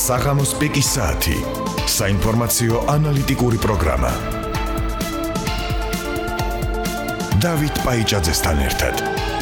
საღამოს პიკის საათი. საინფორმაციო ანალიტიკური პროგრამა. დავით პაიჭაძესთან ერთად.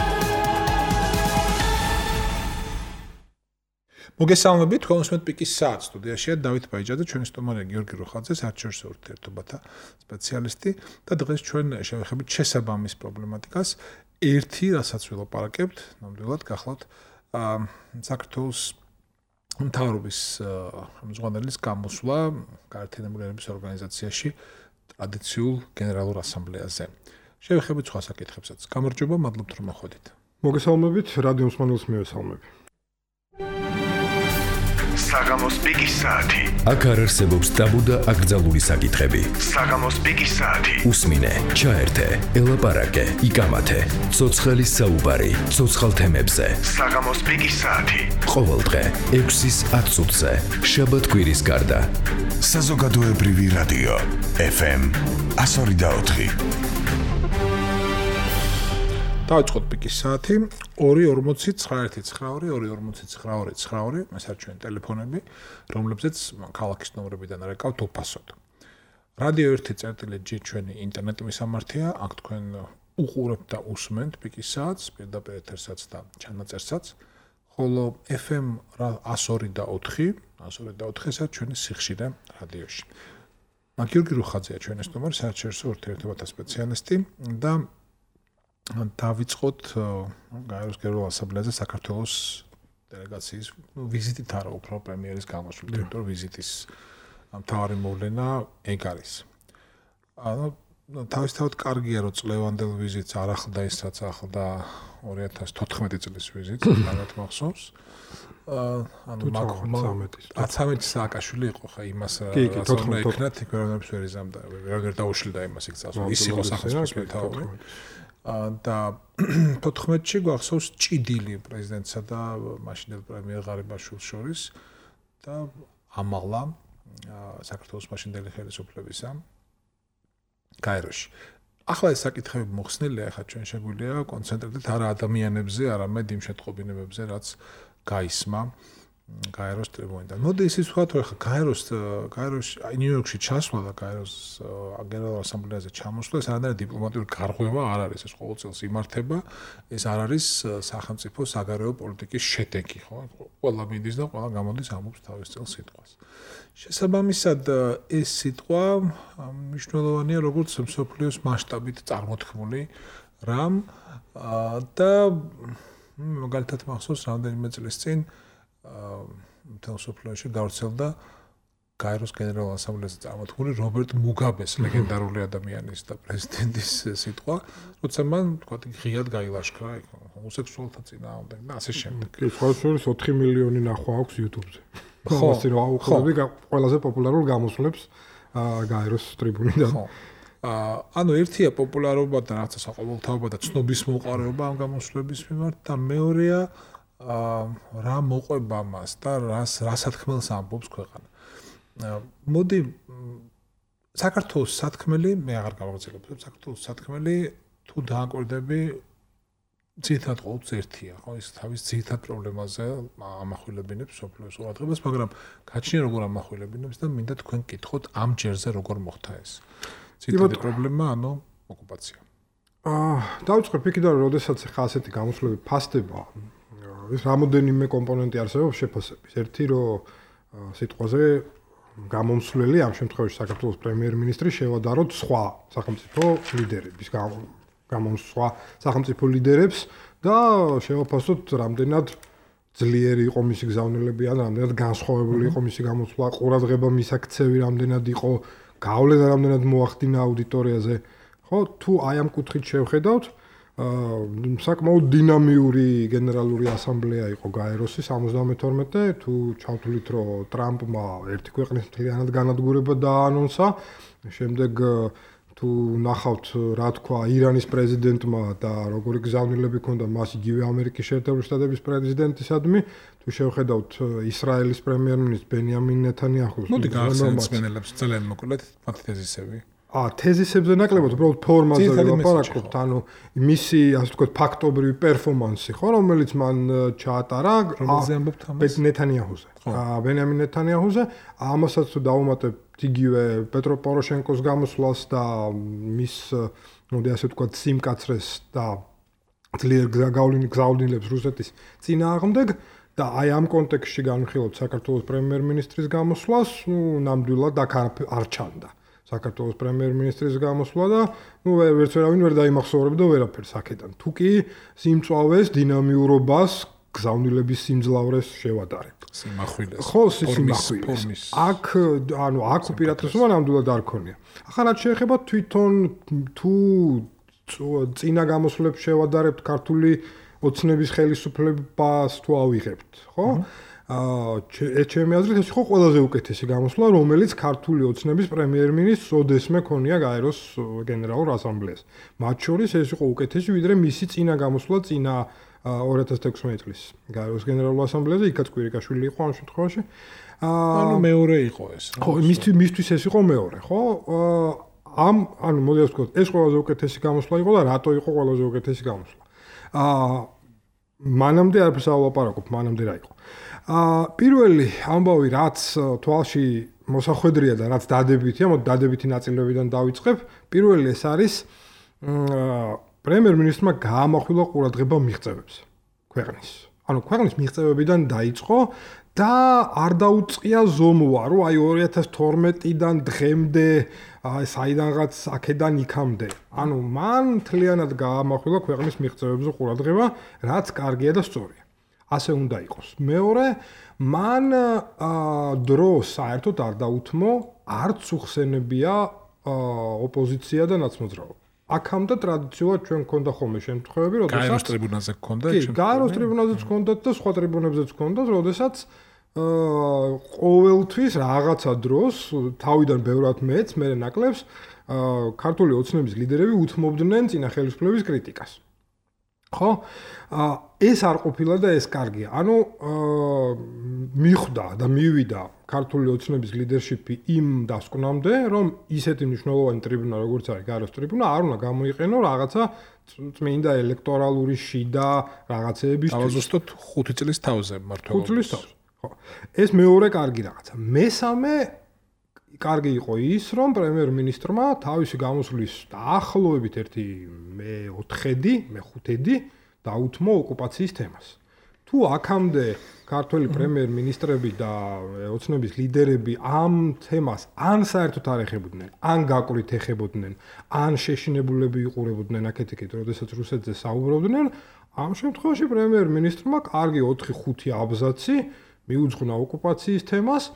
მოგესალმებით, თქვენ უსმენთ პიკის საათს. სტუდიაშია დავით პაიჭაძე, ჩვენი სტუმარია გიორგი როხაძე, საერთაშორისო ურთიერთობათა სპეციალისტი და დღეს ჩვენ შევეხებით შესაბამის პრობლემატიკას. ერთი, რასაც ვილაპარაკებთ, ნამდვილად გახლავთ საქართველოს მთავრობის ხელმძღვანელის გამოსვლა გაერთიანებული ერების ორგანიზაციაში ტრადიციულ გენერალურ ასამბლეაზე. შევეხებით სხვა საკითხებსაც. გამარჯობა, მადლობთ რომ მოხვედით. მოგესალმებით, რადიო მსმენელს მივესალმები. საღამოს პიკის საათი. აქ არ არსებობს ტაბუ და აკრძალული საკითხები. საღამოს პიკის საათი. უსმინე, ჩაერთე, ელაპარაკე, იკამათე. ცოცხალი საუბარი, ცოცხალ თემებზე. საღამოს პიკის საათი. ყოველდღე 6-ის 10 წუთზე. შაბათ-კვირის გარდა. საზოგადოებრივი რადიო FM 102.4. დავიწყოთ პიკის საათი 2.40-91-92-2.40-92-92 ეს არის ჩვენი ტელეფონები, რომლებზეც ქალაქის ნომრებიდან არეკავთ უფასოდ. რადიო 1.G ჩვენი ინტერნეტ მისამართია, აქ თქვენ უყურებთ და უსმენთ პიკის საათს, პირდაპირ ეთერსაც და ჩანაწერსაც, ხოლო FM 102.4 ესაც ჩვენი სიხშირე რადიოში. გიორგი როხაძეა ჩვენი სტუმარი, საერთაშორისო ურთიერთობათა სპეციალისტი და დავიწყოთ გაეროს გენერალურ ასამბლეაზე საქართველოს დელეგაციის ვიზიტით არა უფრო პრემიერის გამოსვლა, თუმცა ვიზიტის მთავარი მოვლენა ეგ არის. თავისთავად კარგია რომ წლევანდელ ვიზიტს არ ახლდა ის რაც ახლდა 2014 წლის ვიზიტს, მაგათ მახსოვს. მაკრონი სააკაშვილი იყო ხა იმას რაც უნდა იქნა თქონებს ვერ იზამდა, ვერ დაუშლიდა იმას იქ წასვლა. ის იყო სახელმწიფოს მეთაური. და 14-ში გვახსოვს ჭიდილი პრეზიდენტსა და მაშინდელ პრემიერ ღარიბაშვილს შორის და ამაღლა საქართველოს მაშინდელი ხელისუფლებისა გაეროში. ახლა ეს საკითხები მოხსნილია, ახლა ჩვენ შეგვიძლია კონცენტრირდეთ არა ადამიანებზე, არამედ იმ შეტყობინებებზე, რაც გაისმა გაეროს ტრიბუნიდან. მოდი ისიც ვთქვათ, რომ ახლა გაეროს ნიუ-იორკში ჩასვლა და გაეროს გენერალურ ასამბლეაზე ჩამოსვლა ეს არანაირი დიპლომატიური გარღვევა არ არის, ეს ყოველწელს იმართება, ეს არ არის სახელმწიფო საგარეო პოლიტიკის შედეგი, ხო? ყველა მიდის და ყველა გამოდის ამბობს თავის წელ სიტყვას. შესაბამისად ეს სიტყვა მნიშვნელოვანია როგორც მსოფლიოს მასშტაბით წარმოთქმული რამ და მაგალითად მახსოვს რამდენიმე წლის წინ მთელ მსოფლიოში გავრცელდა გაეროს გენერალურ ასამბლეაზე წარმოთქმული რობერტ მუგაბეს ლეგენდარული ადამიანის და პრეზიდენტის სიტყვა, როცა მან თქვა ღიად გაილაშქრა ჰომოსექსუალთა წინააღმდეგ და ასე შემდეგ. კი, სხვა შორის 4 მილიონი ნახვა აქვს YouTube-ზე. ხო, აუხლები ყველაზე პოპულარულ გამოსვლებს გაეროს ტრიბუნიდან. ანუ ერთია პოპულარობა და რაღაცა საყოველთაობა და ცნობის მოყარეობა ამ გამოსვლების მიმართ და მეორეა რა მოყვება მას და რა სათქმელს ამბობს ქვეყანა. მოდი საქართველოს სათქმელი მე აღარ გავაგრძელებთ. საქართველოს სათქმელი თუ დააკვირდები ძირითადად ყოველთვის ერთია, ხო, ის თავის ძირითად პრობლემაზე ამახვილებინებს სოფლიოს ყურადღებას, მაგრამ გაჩნია როგორ ამახვილებინებს და მინდა თქვენ გკითხოთ ამ ჯერზე როგორ მოხდა ეს. ძირითადი პრობლემა, ანუ ოკუპაცია. დავიწყებ იქიდან, როდესაც ხა ასეთი გამოსვლები ფასდება, ეს რამოდენიმე კომპონენტი არსებობს შეფასების. ერთი რომ სიტყვაზე გამომსვლელი ამ შემთხვევაში საქართველოს პრემიერ-მინისტრი შევადაროთ სხვა სახელმწიფო ლიდერების გამოსვლა სახელმწიფო ლიდერებს და შევაფასოთ რამდენად ძლიერი იყო მისი გზავნილები ან რამდენად განსხვავებული იყო მისი გამოსვლა, ყურადღება მისაქცევი რამდენად იყო, გავლენა რამდენად მოახდინა აუდიტორიაზე. ხო, თუ აი ამ კუთხით შევხედავთ საკმაოდ დინამიური გენერალური ასამბლეა იყო გაეროსი 72-ე, თუ ჩავთვლით რომ ტრამპმა ერთი ქვეყნის მთლიანად განადგურება დააანონსა, შემდეგ თუ ნახავთ რა თქვა ირანის პრეზიდენტმა და როგორი გზავნილები ჰქონდა მას იგივე ამერიკის შეერთებული შტატების პრეზიდენტისადმი, თუ შევხედავთ ისრაელის პრემიერ-მინისტრს ბენიამინ ნეთანიაჰუს. მოდი გავხსენოთ მსმენელებს ძალიან მოკლედ მათი თეზისები. თეზისებზე ნაკლებად უბრალოდ ფორმაზე ვილაპარაკობთ, ანუ მისი ასე ვთქვათ ფაქტობრივი პერფორმანსი, ხო, რომელიც მან ჩაატარა ნეთანიაჰუზე. ბენიამინ ნეთანიაჰუზე, ამასაც თუ დავუმატებთ იგივე პეტრო პოროშენკოს გამოსვლას და მის, მოდი ასე ვთქვათ, სიმკაცრეს და ძლიერ გზავნილებს რუსეთის წინააღმდეგ და აი ამ კონტექსტში განვიხილოთ საქართველოს პრემიერ-მინისტრის გამოსვლას, ნამდვილად აქ არ ჩანდა. საქართველოს პრემიერ-მინისტრის გამოსვლა და ვერც ვერავინ ვერ დაიმახსოვრებდა ვერაფერს აქედან. თუ კი სიმწვავეს, დინამიურობას, გზავნილების სიმძლავრეს შევადარებთ. სიმახვილეს. ხო, სიმახვილეს. აქ უპირატესობა ნამდვილად არ ქონია. ახლა რაც შეეხება თვითონ თუ წინა გამოსვლებს შევადარებთ ქართული ოცნების ხელისუფლებას თუ ავიღებთ, ხო? ჩემი აზრით ეს იყო ყველაზე უკეთესი გამოსვლა, რომელიც ქართული ოცნების პრემიერ-მინისტრს ოდესმე ქონია გაეროს გენერალურ ასამბლეას. მათ შორის ეს იყო უკეთესი, ვიდრე მისი წინა გამოსვლა წინა 2016 წლის გაეროს გენერალურ ასამბლეაზე, იქაც კვირიკაშვილი იყო ამ შემთხვევაში. ანუ მეორე იყო ეს. ხო, მისთვის ეს იყო მეორე, ხო? ანუ მოდი ასე ვთქვათ, ეს ყველაზე უკეთესი გამოსვლა იყო და რატო იყო ყველაზე უკეთესი გამოსვლა? მანამდე არაფერს ავაპარაკობ, მანამდე რა იყო? პირველი ამბავი, რაც თვალში მოსახვედრია და რაც დადებითია, მოდი დადებითი ნაწილებიდან დავიწყებ. პირველი ეს არის პრემიერ-მინისტრმა გაამახვილა ყურადღება მიღწევებს ქვეყნის. ანუ ქვეყნის მიღწევებიდან დაიწყო და არ დაუწყია ზომვა, რომ აი 2012-დან დღემდე საიდანღაც აქედან იქამდე. ანუ მან მთლიანად გაამახვილა ქვეყნის მიღწევებზე ყურადღება, რაც კარგია და სწორია. ასე უნდა იყოს. მეორე, მან დროს საერთოდ არ დაუთმო, არც უხსენებია ოპოზიცია და ნაცმოძრაობა. აქამდე ტრადიციულად ჩვენ გქონდა ხოლმე შემთხვევები, როდესაც გაეროს ტრიბუნაზე გქონდა, გაეროს ტრიბუნაზეც გქონდათ და სხვა ტრიბუნებზეც გქონდათ, როდესაც ყოველთვის რაღაცა დროს თავიდან ბევრად მეც მე ნაკლებს ქართული ოცნების ლიდერები უთმობდნენ წინა ხელისუფლების კრიტიკას. ხო? ეს არ ყოფილა და ეს კარგია. ანუ მიხვდა და მივიდა ქართული ოცნების ლიდერშიპი იმ დასკვნამდე, რომ ისეთი მნიშვნელოვანი ტრიბუნა როგორც არის გაეროს ტრიბუნა არ უნდა გამოიყენო რაღაცა წმინდა ელექტორალური შიდა რაღაცეების ზუსტად 5 წლის თავზე მართლა. 5 წლის თავზე. ხო. ეს მეორე კარგი რაღაცა. მესამე კარგი იყო ის, რომ პრემიერ-მინისტრმა თავისი გამოსვლის დაახლოებით ერთი მე-5-დი დაუთმო ოკუპაციის თემას. თუ აქამდე ქართველი პრემიერ-მინისტრები და ოცნების ლიდერები ამ თემას ან საერთოდ არ ეხებოდნენ, ან გაკვირით ეხებოდნენ, ან შეშინებულები იყურებოდნენ აქეთ-იქით, როდესაც რუსეთზე საუბრობდნენ, ამ შემთხვევაში პრემიერ-მინისტრმა კარგი 4-5 აბზაცი მიუძღვნა ოკუპაციის თემას.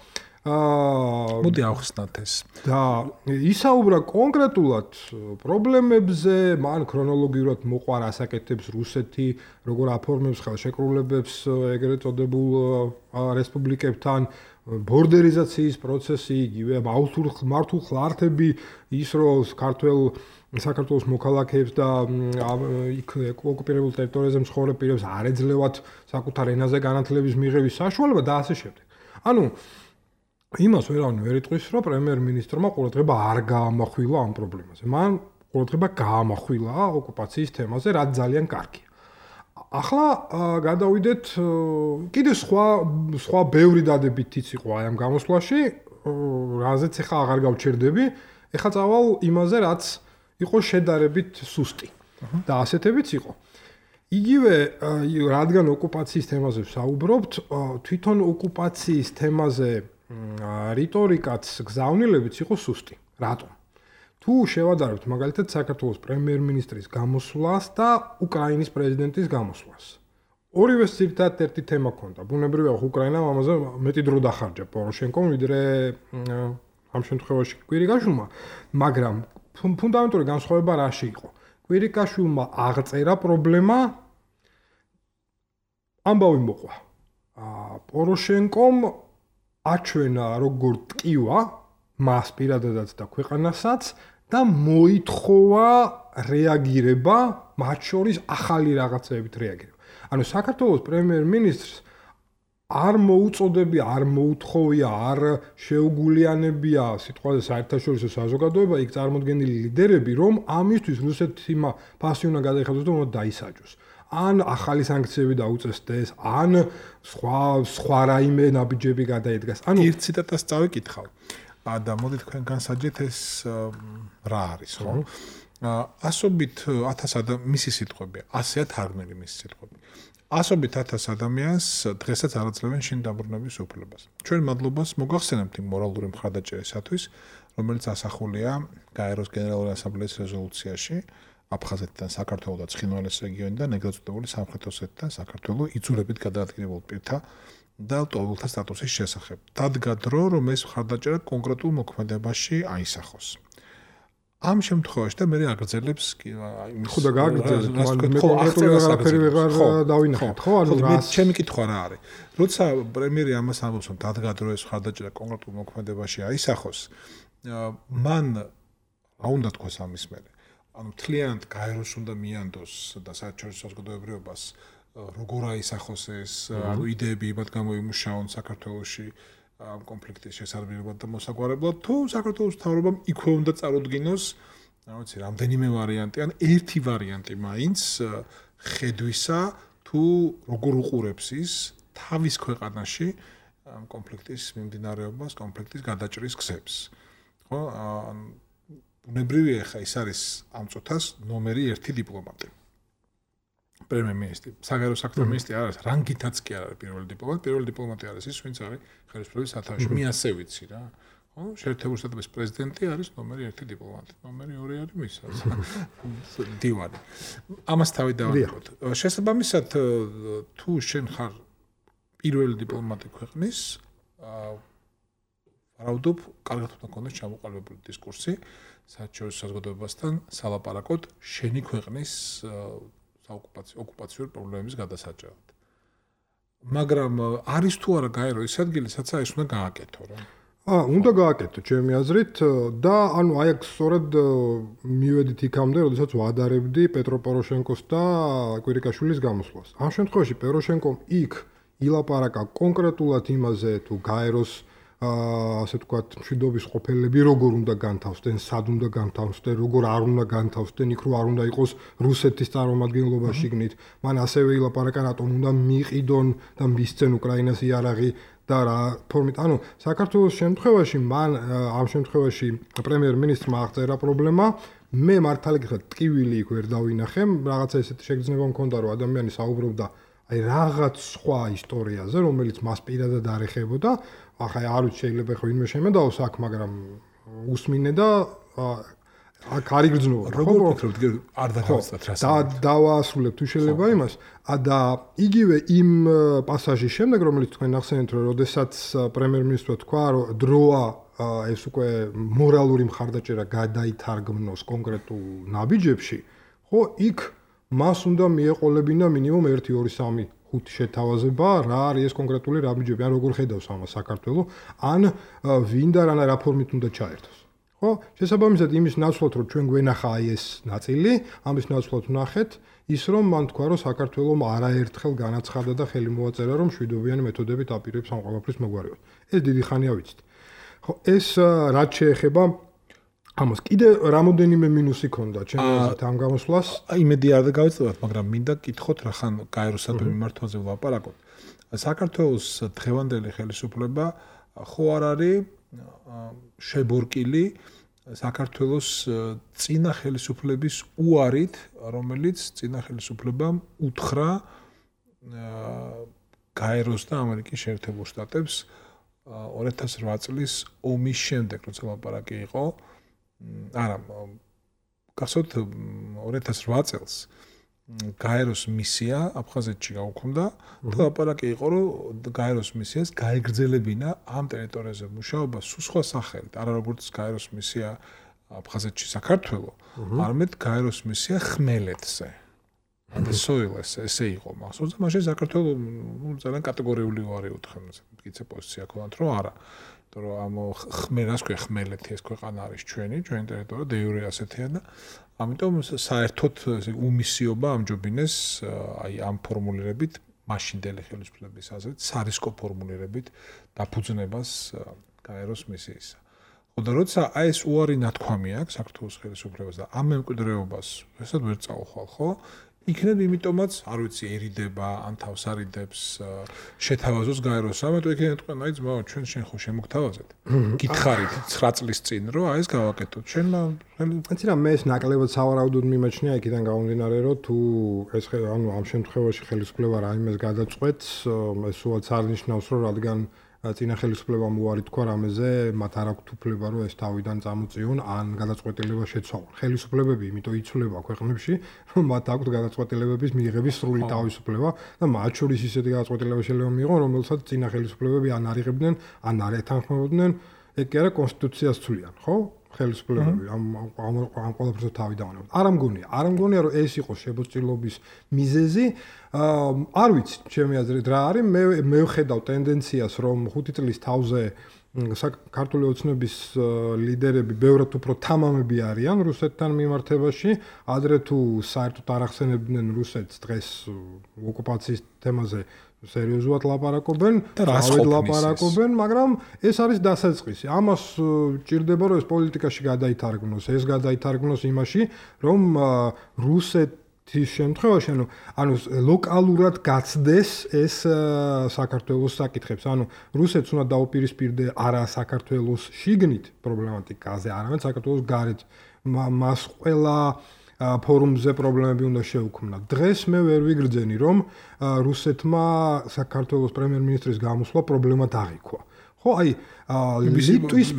მოდი ავხსნათ ეს. და ისაუბრა კონკრეტულად პრობლემებზე, მან ქრონოლოგიურად მოყვა რასაკეთებს რუსეთი, როგორ აფორმებს ხელშეკრულებებს ეგრეთ წოდებულ რესპუბლიკებთან, ბორდერიზაციის პროცესი, იგივე მართულ ხლართები, ის რომ საქართველოს მოქალაქეებს და იქ ოკუპირებულ ტერიტორიაზე მცხოვრებ პირებს არ ეძლევათ საკუთარ ენაზე განათლების მიღების საშუალება და ასე შემდეგ. ანუ იმას ვერავინ ვერ იტყვის, რომ პრემიერ-მინისტრმა ყურადღება არ გაამახვილა ამ პრობლემაზე. მან ყურადღება გაამახვილა ოკუპაციის თემაზე, რაც ძალიან კარგია. ახლა გადავიდეთ კიდე სხვა ბევრი დადებითიც იყო აი ამ გამოსვლაში, რაზეც ახლა აღარ გავჩერდები. ახლა წავალ იმაზე, რაც იყო შედარებით სუსტი. და ასეთებიც იყო. იგივე რადგან ოკუპაციის თემაზე ვსაუბრობთ, თვითონ ოკუპაციის თემაზე რიტორიკაც გზავნილებიც იყო სუსტი. რატომ? თუ შევადარებთ მაგალითად საქართველოს პრემიერ-მინისტრის გამოსვლას და უკრაინის პრეზიდენტის გამოსვლას. ორივეს ძირითადად ერთი თემა ჰქონდა. ბუნებრივია, უკრაინამ ამაზე მეტი დრო დახარჯა პოროშენკომ, ვიდრე ამ შემთხვევაში კვირიკაშვილმა, მაგრამ ფუნდამენტური განსხვავება რაში იყო? კვირიკაშვილმა აღწერა პრობლემა, ამბავი მოყვა. პოროშენკომ აჩვენა როგორ ტკივა მას პირადადაც და ქვეყანასაც და მოითხოვა რეაგირება, მათ შორის ახალი რაღაცეებით რეაგირება. ანუ საქართველოს პრემიერ-მინისტრს არ მოუწოდებია, არ მოუთხოვია, არ შეუგულიანებია სიტყვაზე საერთაშორისო საზოგადოება იქ წარმოდგენილი ლიდერები, რომ ამისთვის რუსეთი ფასი უნდა გადაიხადოს და უნდა დაისაჯოს. ან ახალი სანქციები დაუწეს ეს, ან სხვა რაიმე ნაბიჯები გადაიდგას. ანუ ერთ ციტატას წავიკითხავ. და მოდი თქვენ განსაჯეთ ეს რა არის, ხო? ასობით 1000 მისი სიტყვები, 100-ია თარგმნილი მისი სიტყვები. ასობით 1000 ადამიანს დღესაც არ აძლევენ შინ დაბრუნების უფლებას. ჩვენ მადლობას მოგახსენებთ იმ მორალური მხარდაჭერისათვის, რომელიც ასახულია გაეროს გენერალური ასამბლეის რეზოლუციაში, აფხაზეთიდან, საქართველოს და ცხინვალის რეგიონიდან, ეგრეთ წოდებული სამხრეთ ოსეთიდან, საქართველოს იძულებით გადაადგინებულ პირთა და ლტოლვილთა სტატუსის შესახებ. დადგა დრო, რომ ეს მხარდაჭერა კონკრეტულ მოქმედებაში აისახოს. ამ შემთხვევაში და მე აგრძელებს ხო და გააგრძელებს მე კონკრეტულად აღფერი ვეღარ დავინახეთ ხო ანუ რა ჩემი კითხვა რა არის როცა პრემიერი ამას ამბობს რომ დადგა დრო ეს მხარდაჭერა კონკრეტულ მოქმედებაში აისახოს მან რა უნდა თქვას ამის მერე ანუ თლიანად გაეროს უნდა მიანდოს და საერთაშორისო საზოგადოებრივობას როგორ აისახოს ეს ანუ იდეები იმად გამოიმუშაონ საქართველოში ამ კონფლიქტის შესაძლებლად და მოსაგვარებლად თუ საქართველოს მთავრობამ იქვე უნდა წარუდგინოს რა ვიცი რამდენიმე ვარიანტი ან ერთი ვარიანტი მაინც ხედვისა თუ როგორ უყურებს ის თავის ქვეყანაში ამ კონფლიქტის მიმდინარეობას კონფლიქტის გადაჭრის გზებს ხო ბუნებრივია ხა ის არის ამ წუთას ნომერი 1 დიპლომატი პრემიერ-მინისტრი, საგარეო საქმეთა მინისტრი არ არის, რანგითაც კი არ არის პირველი დიპლომატი, პირველი დიპლომატი არის ის, ვინც არის ხელისუფლების სათავეში. მე ასე ვიცი რა. ხო, შეერთებული შტატების პრეზიდენტი არის ნომერი 1 დიპლომატი, ნომერი 2 არის მისაც. დივანი. ამას თავი დავაკეთოთ. შესაბამისად, თუ შენ ხარ პირველი დიპლომატი ქვეყნის, ვარაუდობ, კარგად უნდა გქონდეს ჩამოყალიბებული დისკურსი საერთაშორისო საზოგადოებასთან სალაპარაკოდ შენი ქვეყნის ოკუპაციურ პრობლემების გადასაჭრელად. მაგრამ არის თუ არა გაერო ის ადგილი, სადაც ეს უნდა გააკეთო რა. უნდა გააკეთო ჩემი აზრით და ანუ აი აქ სწორედ მივედით იქამდე, როდესაც ვადარებდი პეტრო პოროშენკოს და კვირიკაშვილის გამოსვლას. ამ შემთხვევაში პოროშენკომ იქ ილაპარაკა კონკრეტულად იმაზე თუ გაეროს ასე ვთქვათ, მშვიდობის ყოფილები როგორ უნდა განთავსდნენ, სად უნდა განთავსდნენ, როგორ არ უნდა განთავსდნენ, იქ რო არ უნდა იყოს რუსეთის წარმომადგენლობაში გნით. მან ასევე ილაპარაკა რატომ უნდა მიიყიდონ და მისცენ უკრაინას იარაღი და რა ფორმით. ანუ საქართველოს შემთხვევაში მან ამ შემთხვევაში პრემიერ-მინისტრმა აღწერა პრობლემა. მე მართალი გითხრათ, ტკივილი იქ ვერ დავინახე, რაღაცა ესეთი შეგრძნება მქონდა, რომ ადამიანი საუბრობდა აი რაღაც სხვა ისტორიაზე, რომელიც მას პირადად არ ეხებოდა. ახლა არ ვიცი შეიძლება ხო ვინმე შემედაოს აქ, მაგრამ უსმინე და აქ არ იგრძნობა. როგორ ვფიქრობთ, არ დავასწრათ რას. დავაასრულებ თუ შეიძლება იმას. და იგივე იმ პასაჟის შემდეგ, რომელიც თქვენ ახსენეთ, რომ როდესაც პრემიერ-მინისტრმა თქვა, რომ დროა ეს უკვე მორალური მხარდაჭერა გადაითარგმნოს კონკრეტულ ნაბიჯებში, ხო, იქ მას უნდა მიეყოლებინა მინიმუმ 1 2 3 5 შეთავაზება, რა არის ეს კონკრეტული ნაბიჯები, ან როგორ ხედავს ამას საქართველოს, ან ვინ და რა ფორმით უნდა ჩაერთოს. ხო, შესაბამისად იმის ნაცვლად, რომ ჩვენ გვენახა აი ეს ნაწილი, ამის ნაცვლად ვნახეთ ის, რომ მან თქვა, რომ საქართველოს არაერთხელ განაცხადა და ხელი მოაწერა, რომ მშვიდობიანი მეთოდებით აპირებს ამ ყველაფრის მოგვარებას. ეს დიდი ხანია ვიცით. ხო, ეს რაც შეეხება ამას კიდე რამოდენიმე მინუსი ქონდა ჩემი აზრით ამ გამოსვლას. იმედი არ გავიწევთ, მაგრამ მინდა კითხოთ რახან გაეროსადმი მიმართვაზე ვლაპარაკოთ. საქართველოს დღევანდელი ხელისუფლება ხო არ არის შებორკილი საქართველოს წინა ხელისუფლების უარით, რომელიც წინა ხელისუფლებამ უთხრა გაეროს და ამერიკის შეერთებულ შტატებს 2008 წლის ომის შემდეგ, როცა ლაპარაკი იყო არა, გახსოვთ 2008 წელს გაეროს მისია აფხაზეთში გაუქმდა და ლაპარაკი იყო, რომ გაეროს მისიას გაეგრძელებინა ამ ტერიტორიაზე მუშაობა სულ სხვა სახელით, არა როგორც გაეროს მისია აფხაზეთში საქართველოს, არამედ გაეროს მისია ხმელეთზე. αντესოილეს ესე იყო მახსოვს და მაშინ საქართველოს ძალიან კატეგორიული უარი უთხრა, მტკიცე პოზიცია ქონდათ, რომ არა. იმიტომ რომ ამ ხმელას ქვე ხმელეთი ეს ქვეყანა არის ჩვენი ტერიტორია დე იურე ასეთია და ამიტომ საერთოდ უმისიობა ამჯობინეს აი ამ ფორმულირებით მაშინდელი ხელისუფლების აზრით სარისკო ფორმულირებით დაფუძნებას გაეროს მისიისა. და როცა აი ეს უარი ნათქვამი აქვს საქართველოს ხელისუფლებას და ამ მემკვიდრეობას ესად ვერ წაუხვალ, ხო? იქნებ იმიტომაც, არ ვიცი, ერიდება, ან თავს არიდებს, შეთავაზოს გაეროს სამეთო, იქნებ თქვენ, აი ძმაო, ჩვენ ხო შემოგთავაზეთ. გითხარით 9 წლის წინ, რომ აი ეს გავაკეთოთ. შენმა იცი რა, მე ეს ნაკლებად სავარაუდოდ მიმაჩნია იქიდან გამომდინარე, რომ თუ ეს ანუ ამ შემთხვევაში ხელისუფლება რაიმეს გადაწყვეტს, ეს უაც არ ნიშნავს, რომ რადგან წინა ხელისუფლებამ უარი თქვა რამეზე, მათ არ აქვთ უფლება, რომ ეს თავიდან წამოწიონ, ან გადაწყვეტილება შეცვალონ. ხელისუფლებები იმიტომ იცვლება ქვეყნებში, რომ მათ აქვთ გადაწყვეტილებების მიღების სრული თავისუფლება და მათ შორის ისეთი გადაწყვეტილება შეიძლება მიიღონ, რომელსაც წინა ხელისუფლებები ან არ იღებდნენ, ან არ ეთანხმებოდნენ, ეგ კი არა კონსტიტუციას ცვლიან, ხო? ხელისუფლებები ამ ყველაფერზე თავი დავანებთ. არ მგონია, რომ ეს იყოს შეფოცილობის მიზეზი. არ ვიცი, ჩემი აზრით რა არის, მე ვხედავ ტენდენციას, რომ 5 წლის თავზე ქართული ოცნების ლიდერები ბევრად უფრო თამამები არიან რუსეთთან მიმართებაში, ადრე თუ საერთოდ არ ახსენებდნენ რუსეთს დღეს ოკუპაციის თემაზე სერიოზულად ლაპარაკობენ, ლაპარაკობენ, მაგრამ ეს არის დასაწყისი. ამას ჭირდება, რომ ეს პოლიტიკაში გადაითარგმნოს, ეს გადაითარგმნოს იმაში, რომ რუსეთის შემთხვევაში, ანუ ლოკალურად გაცდეს ეს საქართველოს საკითხებს. ანუ რუსეთს უნდა დაუპირისპირდე არა საქართველოს შიგნით პრობლემატიკაზე, არამედ საქართველოს გარეთ. მას ყველა ფორუმზე პრობლემები უნდა შეუქმნა. დღეს მე ვერ ვიგრძენი, რომ რუსეთმა საქართველოს პრემიერ-მინისტრის გამოსვლა პრობლემა დაღიქვა. ხო, აი, ლიტვის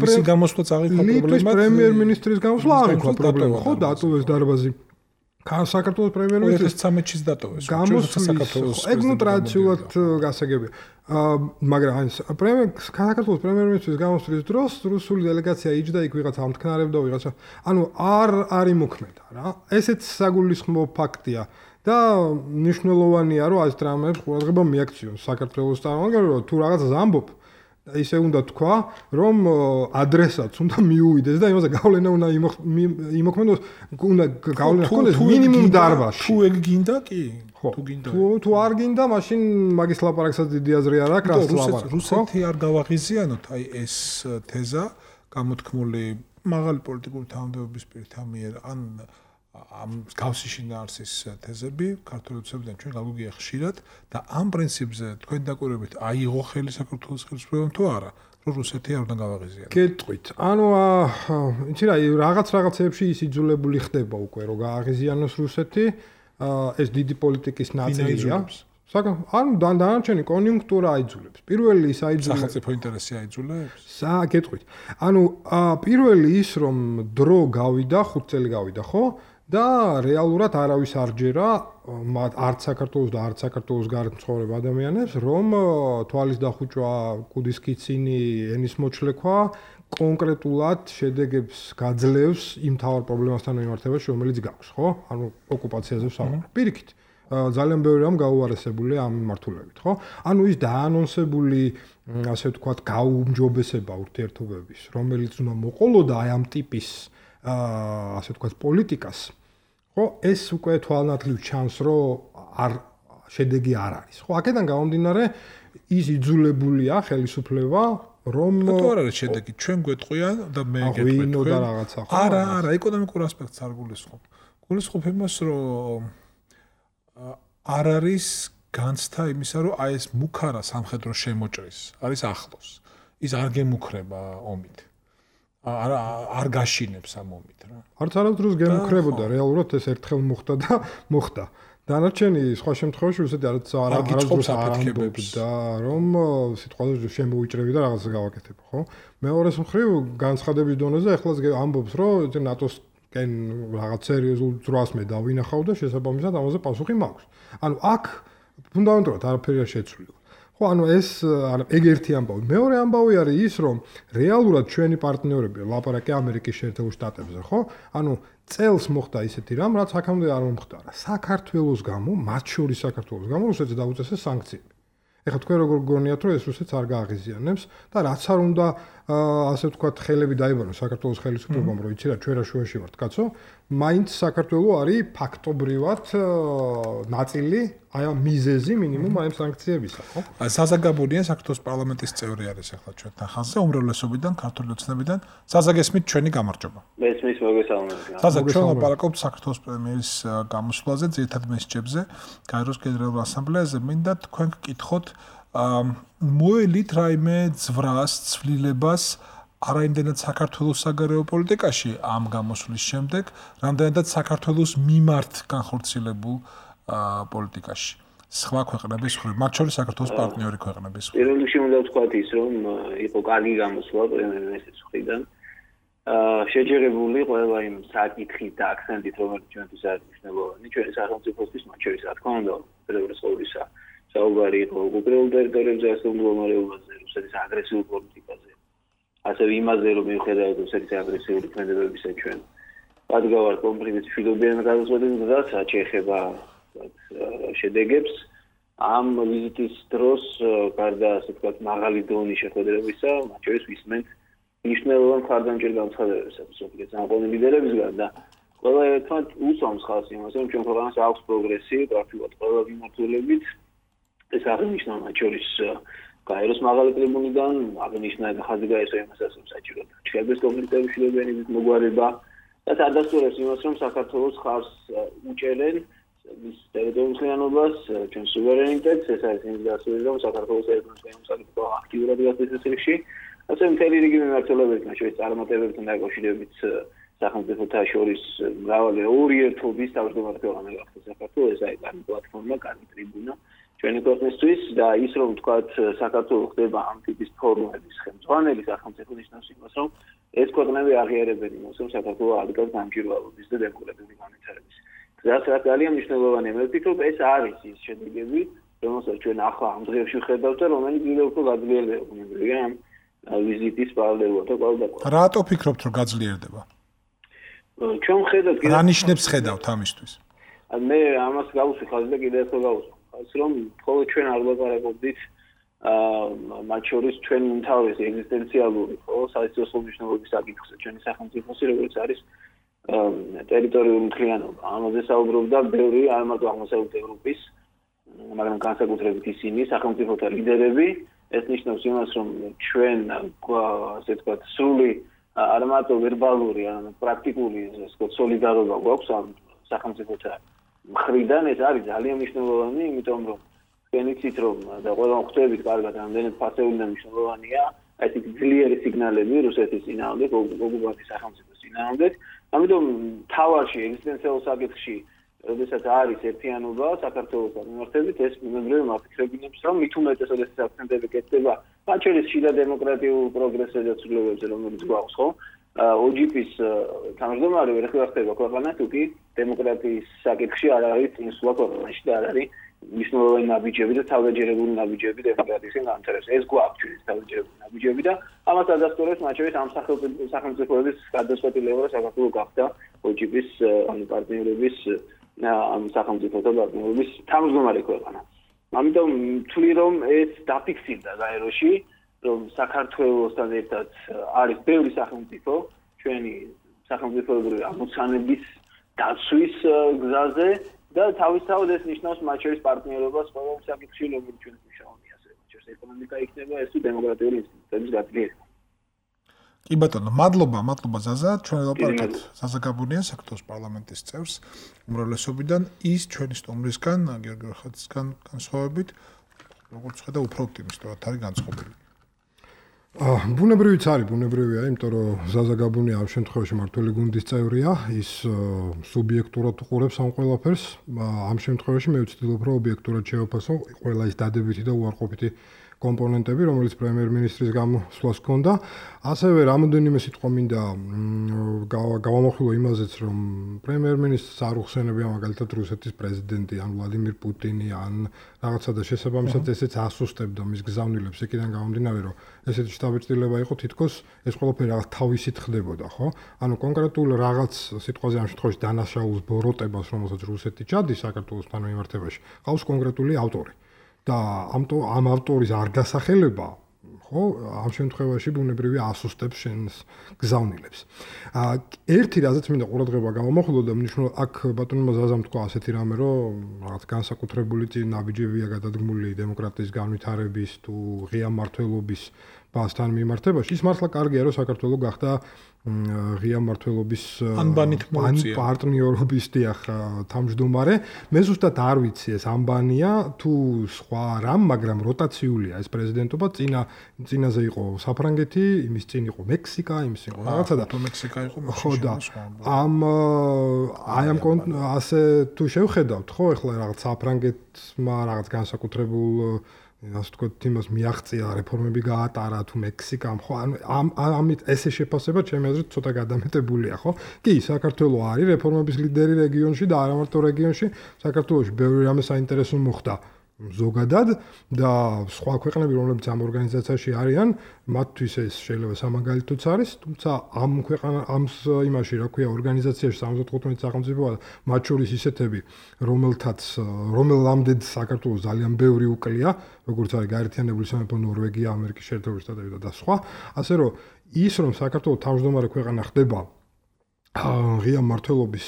პრემიერ-მინისტრის გამოსვლა აღიქვა პრობლემა. ხო, დატოვეს დარბაზი. საქართველოს პრემიერ-მინისტრის 2013-ში დატოვეს. საქართველოს ეგ ნუ ტრადიციულად გასაგებია. მაგრამ საქართველოს პრემიერ-მინისტრის გამოსვლის დროს რუსული დელეგაცია იჯდა იქ ვიღაცა ამთქნარებდა ვიღაცა. ანუ არ იმოქმედა რა. ესეც საგულისხმო ფაქტია და მნიშვნელოვანია რომ ასეთ რამებს ყურადღება მიაქციონ საქართველოს წარმომადგენლებს, რომ თუ რაღაცას ამბობ ისე უნდა თქვა, რომ ადრესატს უნდა მიუვიდეს და იმაზე გავლენა უნდა იმოქმედოს, უნდა გავლენა ჰქონდეს მინიმუმ დარბაზში. თუ ეგ გინდა კი? თუ გინდა. თუ არ გინდა, მაშინ მაგის ლაპარაკსაც დიდი აზრი არ აქვს, რას ლაპარაკობს. რუსეთი არ გავაღიზიანოთ აი ეს თეზა გამოთქმული მაღალი პოლიტიკური თანამდებობის პირთა მიერ ან ამ გავსი შინაარსის თეზები ქართული ოცნებიდან ჩვენ გაგვიგია ხშირად და ამ პრინციპზე თქვენ დაკვირვებით აიღო ხელი საქართველოს ხელისუფლებამ თუ არა რომ რუსეთი არ უნდა გავაღიზიანოს. გეტყვით. ანუ იცი რა, რაღაცეებში ის იძულებული ხდება უკვე რომ გააღიზიანოს რუსეთი, ეს დიდი პოლიტიკის ნაწილია. ანუ დანარჩენი კონიუნქტურა აიძულებს. პირველი ის აიძულებს სახელმწიფო ინტერესი აიძულებს? გეტყვით. ანუ პირველი ის რომ დრო გავიდა, 5 წელი გავიდა, ხო? და რეალურად არავის არ ჯერა არც საქართველოს და არც საქართველოს გარეთ მცხოვრებ ადამიანებს, რომ თვალის დახუჭვა, კუდის კიცინი, ენის მოჩლექვა კონკრეტულად შედეგებს გაძლევს იმ თავარ პრობლემასთან მიმართებაში, რომელიც გაქვს, ხო? ანუ ოკუპაციაზე ვსაუბრობ. პირიქით, ძალიან ბევრი რამ გაუარესებულია ამ მიმართულებით, ხო? ანუ ის დაანონსებული, ასე ვთქვათ, გაუმჯობესება ურთიერთობების, რომელიც უნდა მოყოლოდა აი ამ ტიპის ასე ვთქვათ პოლიტიკას, ხო, ეს უკვე თვალნათლივ ჩანს, რომ შედეგი არ არის. ხო, აქედან გამომდინარე, ის იძულებულია ხელისუფლება, რომ თუ არ არის შედეგი, ჩვენ გვეტყვიან და მე გეტყვით. არა, ეკონომიკურ ასპექტს არ გულისხმობ. გულისხმობ იმას, რომ არ არის განცდა იმისა, რომ აი ეს მუქარა სამხედრო შემოჭრის არის ახლოს. ის არ გემუქრება ომით. არ გაშინებს ამ ომით რა. არც არასდროს გემუქრებოდა, რეალურად ეს ერთხელ მოხდა და მოხდა. დანარჩენი სხვა შემთხვევაში რუსეთი არასდროს არ ამბობდა, რომ სიტყვაზე შემოიჭრები და რაღაცა გავაკეთებ, ხო? მეორეს მხრივ განცხადების დონეზე ახლაც ამბობს, რომ ნატოსკენ რაღაც სერიოზულ ძრას მე დავინახავ და შესაბამისად ამაზე პასუხი მაქვს. ანუ აქ ფუნდამენტურად არაფერია შეცვლილი. ხო, ანუ ეს ეგ ერთი ამბავი. მეორე ამბავი არის ის, რომ რეალურად ჩვენი პარტნიორები ლაპარაკი ამერიკის შეერთებულ შტატებზე, ხო? ანუ წელს მოხდა ისეთი რამ, რაც აქამდე არ მომხდარა. საქართველოს გამო, მათ შორის საქართველოს გამო რუსეთს დაუწესეს სანქციები. ეხლა თქვენ როგორ გონიათ, რომ ეს რუსეთს არ გააღიზიანებს და რაც არ უნდა ასე ვთქვათ, ხელები დაიბანოს საქართველოს ხელისუფლებამ, რომ იცი რა, ჩვენ რა შუაში ვართ, კაცო, მაინც საქართველო არის ფაქტობრივად ნაწილი აი ამ მიზეზი მინიმუმ აი ამ სანქციებისა, ხო? საზაგაბუნია საქართველოს პარლამენტის წევრი არის ახლა ჩვენთან ხაზზე უმრავლესობიდან ქართული ოცნებიდან. საზაგესმით ჩვენი გამარჯობა. მესმის მოგესალმებით. საზაგ ჩვენ ლაპარაკობთ საქართველოს პრემიერის გამოსვლაზე, ძირითადად მესჯებზე, გაეროს გენერალურ ასამბლეაზე. მინდა თქვენ გკითხოთ მოელით რაიმე ძვრას, ცვლილებას არაიმდენად საქართველოს საგარეო პოლიტიკაში ამ გამოსვლის შემდეგ, რამდენადაც საქართველოს მიმართ განხორციელებულ პოლიტიკაში. სხვა ქვეყნების მხრივ, მათ შორის საქართველოს პარტნიორი ქვეყნების მხრივ. პირველ რიგში უნდა ვთქვათ ის, რომ იყო კარგი გამოსვლა პრემიერ-მინისტრის მხრიდან. შეჯერებული ყველა იმ საკითხით და აქცენტით, რომელიც ჩვენთვის არის მნიშვნელოვანი, ჩვენი სახელმწიფოსთვის, მათ შორის რა თქმა უნდა, პირველ ყოვლისა, საუბარი იყო უკრაინის ტერიტორიებზე ასეთ მდგომარეობაზე, რუსეთის აგრესიულ პოლიტიკაზე. ასევე იმაზე, რომ მიუხედავად რუსეთის აგრესიული ქმედებებისა ჩვენ ადგავარ კონფლიქტის მშვიდობიან გადაწყვეტილებას, რაც შეეხება შედეგებს ამ ვიზიტის დროს გარდა ასე ვთქვათ მაღალი დონის შეხვედრებისა, მათ შორის ვისმენთ მნიშვნელოვან მხარდამჭერ განცხადებებსაც სოფლის ამყოლი ლიდერებისგან და ყველა ერთმანეთ უსვამს ხალხს იმას, რომ ჩვენ ქვეყანას აქვს პროგრესი, პრაქტიკულად ყველა მიმართულებით ეს აღნიშნა მათ შორის გაეროს მაღალი ტრიბუნიდან აღნიშნა და ხაზი გაესვა იმასაც, რომ საჭიროა ჩხერბის კონფლიქტების მშვიდობიანი მოგვარება და ადასტურებს იმას, რომ საქართველოს ხარს უჭერენ ის ტერიტორიულობას, ჩვენ სუვერენიტეტს, ეს არის იმის გასული, რომ საქართველოს ერთმანეთს საკითხო აქტიურად გასცეს რიგში, ასე მთელი რიგი მიმართულებებით, მათ შორის წარმატებებთან დაკავშირებით სახელმწიფოთა შორის მრავალი ორი ერთობის თავმჯდომარე ქვეყანა გახდა საქართველოს, ეს არის კარგი პლატფორმა, კარგი ტრიბუნა ჩვენი ქვეყნისთვის და ის რომ თქვათ საქართველოს ხდება ამ ტიპის ფორუმების ხელმძღვანელი სახელმწიფო ნიშნავს იმას, რომ ეს ქვეყნები აღიარებენ იმას, რომ საქართველოს ადგას დამჭირვალობის და დემოკრატიული განვითარების. რაც ძალიან მნიშვნელოვანია, მე ვფიქრობ, ეს არის ის შედეგები, რომელსაც ჩვენ ახლა ამ დღეებში ვხედავთ და რომელიც კიდევ უფრო გაძლიერდება ამ ვიზიტის პარალელურად და ყველდაყოლ. რატო ფიქრობთ, რომ გაძლიერდება? ჩვენ ვხედავთ რა ნიშნებს ხედავთ ამისთვის? მე ამას გავუსვი ხაზი და კიდევ ერთხელ გავუსვი. ის რომ მხოლოდ ჩვენ არ ვლაპარაკობდით მათ შორის ჩვენ უმთავრესი ეგზისტენციალური ხო საერთო მნიშვნელობის საკითხზე ჩვენი სახელმწიფოსი როგორც არის ტერიტორიული მთლიანობა. ამაზე საუბრობდა ბევრი არ მარტო აღმოსავლეთ ევროპის, მაგრამ განსაკუთრებით ისინი სახელმწიფოთა ლიდერები. ეს ნიშნავს იმას, რომ ჩვენ ასე ვთქვათ სრული არ მარტო ვერბალური, არამედ პრაქტიკული ასე ვთქვათ სოლიდარობა გვაქვს ამ სახელმწიფოთა მხრიდან. ეს არის ძალიან მნიშვნელოვანი, იმიტომ რომ თქვენ იცით რომ და ყველა ხვდებით კარგად რამდენად ფასეული და მნიშვნელოვანია ეს ძლიერი სიგნალები რუსეთის წინააღმდეგ, ოკუპანტის სახელმწიფოს წინააღმდეგ. ამიტომ თავარში ეგზისტენციალურ საკითხში, როდესაც არის ერთიანობა საქართველოსთან მიმართებით, ეს მემკვიდრე მაფიქრებინებს, რომ მით უმეტესად ეს აქცენტები კეთდება მათ შორის შიდა დემოკრატიულ პროგრესზე და ცვლილებებზე, რომელიც გვაქვს, ხო? OGP-ის თავმჯდომარე ვერ ხდება ქვეყანა, თუკი დემოკრატიის საკითხში არ არის წინსვლა ქვეყანაში და არ არის მნიშვნელოვანი ნაბიჯები და თავდაჯერებული ნაბიჯები დემოკრატიისგან განვითარებას. ეს გვაქვს ჩვენი თავდაჯერებული ნაბიჯები და ამას ადასტურებს მათ შორის ამ სახელმწიფოების გადაწყვეტილება საქართველოს გახდა OGP-ის ანუ პარტნიორების ამ სახელმწიფოთა პარტნიორების თავმჯდომარე ქვეყანა. ამიტომ ვთვლი რომ ეს დაფიქსირდა გაეროში, რომ საქართველოსთან ერთად არის ბევრი სახელმწიფო ჩვენი სახელმწიფოებრივი ამოცანების დაცვის გზაზე და თავისთავად ეს ნიშნავს მათ შორის პარტნიორობას ყველა საკითხში, რომელიც ჩვენს მშაონია, ასე მათ შორის ეკონომიკა იქნება, ეს თუ დემოკრატიული ინსტიტუტების გაძლიერება. კი ბატონო, მადლობა ზაზა, ჩვენ ელაპარაკეთ საზაგაბუნია საქართველოს პარლამენტის წევრს უმრავლესობიდან ის ჩვენი სტუმრისგან, გიორგი ხაცისგან განსხვავებით, როგორც ხედა უფრო ოპტიმისტურად არის განწყობილი. ბუნებრივიც არის, ბუნებრივია, იმიტომ რომ ზაზაგაბუნია ამ შემთხვევაში მმართველი გუნდის წევრია, ის სუბიექტურად უყურებს ამ ყველაფერს. ამ შემთხვევაში მე ვცდილობ რომ ობიექტურად შევაფასო ყველა ის დადებითი და უარყოფითი კომპონენტები, რომელიც პრემიერ-მინისტრის გამოსვლას ჰქონდა. ასევე რამოდენიმე სიტყვა მინდა გავამახვილო იმაზეც, რომ პრემიერ-მინისტრს არ უხსენებია მაგალითად რუსეთის პრეზიდენტი, ან ვლადიმირ პუტინი, ან რაღაცა და შესაბამისად ესეც ასუსტებდა მის გზავნილებს, იქიდან გამომდინარე, რომ ესეთი შთაბეჭდილება იყო, თითქოს ეს ყველაფერი რაღაც თავისით ხდებოდა, ხო? ანუ კონკრეტულ რაღაც სიტყვაზე ამ შემთხვევაში დანაშაულს ბოროტებას, რომელსაც რუსეთი ჩადის საქართველოსთან მიმართებაში, ყავს კონკრეტული ავტორი. და ამ ავტორის არ გასახელება ხო, ამ შემთხვევაში ბუნებრივი ასუსტებს შენს გზავნილებს. ერთი რაზეც მინდა ყურადღება გამომახვილო და მნიშვნელოვანი აქ ბატონმა ზაზამ თქვა ასეთი რამე, რომ რაღაც განსაკუთრებული ნაბიჯებია გადადგმული დემოკრატიის განვითარების თუ ღია მმართველობის ბასთან მიმართებაში. ის მართლა კარგია, რომ საქართველოს გახდა ღია მმართველობის პარტნიორობის თავმჯდომარე. მე ზუსტად არ ვიცი ეს ამბანია თუ სხვა რამ, მაგრამ როტაციულია ეს პრეზიდენტობა. წინაზე იყო საფრანგეთი, იმის წინ იყო მექსიკა, იმის წინ იყო რაღაცა და მექსიკა იყო. ხო და ასე თუ შევხედავთ, ხო, ეხლა რაღაც საფრანგეთმა რაღაც განსაკუთრებულ ასე ვთქვათ, იმას მიაღწია რეფორმები გაატარა თუ მექსიკამ, ხო, ამით ესე შეფასება ჩემი აზრით ცოტა გადამეტებულია, ხო? კი, საქართველოს არის რეფორმების ლიდერი რეგიონში და არა მარტო რეგიონში, საქართველოში ბევრი რამე საინტერესო მოხდა ზოგადად და სხვა ქვეყნები, რომლებიც ამ ორგანიზაციაში არიან, მათთვის ეს შეიძლება სამაგალითოც არის, თუმცა ამ იმაში, რა ქვია, ორგანიზაციაში 75 სახელმწიფოა, მათ შორის ისეთები, რომელამდე საქართველოს ძალიან ბევრი უკლია, როგორც არის გაერთიანებული სამეფო ნორვეგია, ამერიკის შეერთებული შტატები და სხვა, ასე რომ ის რომ საქართველოს თავმჯდომარე ქვეყანა ხდება ღია მმართველობის